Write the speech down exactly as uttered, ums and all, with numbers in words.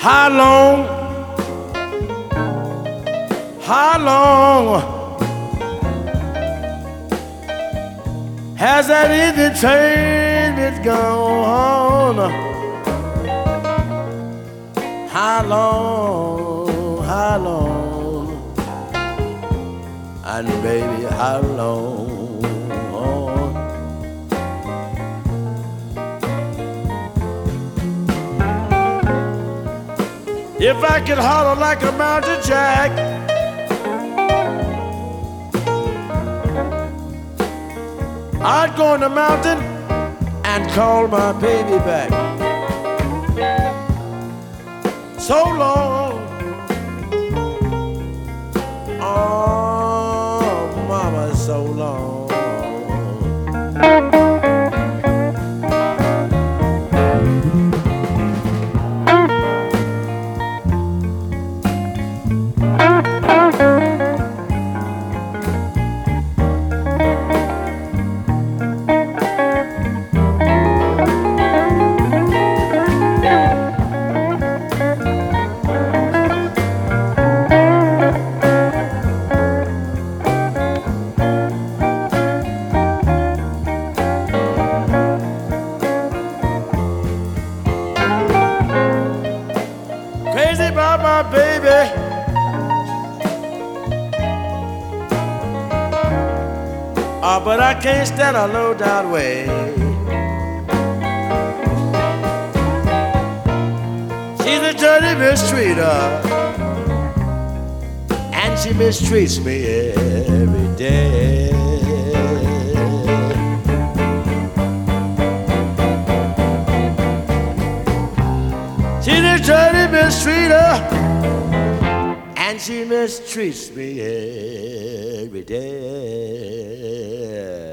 How long, how long has that easy train been gone? How long, how long, and baby, how long? If I could holler like a mountain jack, I'd go on the mountain and call my baby back. So long, oh mama, so long. Crazy about my baby, oh, but I can't stand a low down way. She's a dirty mistreater, and she mistreats me every day. She's a dirty mistreater, and she mistreats me every day.